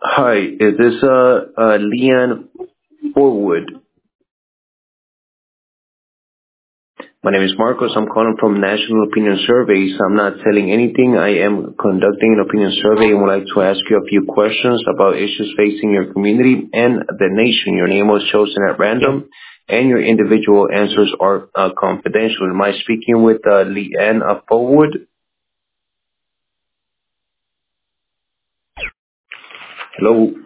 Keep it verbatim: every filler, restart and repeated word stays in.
Hi, is this uh, uh Leanne Forwood? My name is Marcos. I'm calling from National Opinion Surveys. I'm not selling anything. I am conducting an opinion survey and would like to ask you a few questions about issues facing your community and the nation. Your name was chosen at random, and your individual answers are uh, confidential. Am I speaking with uh, Leanne uh, Forwood? Hello.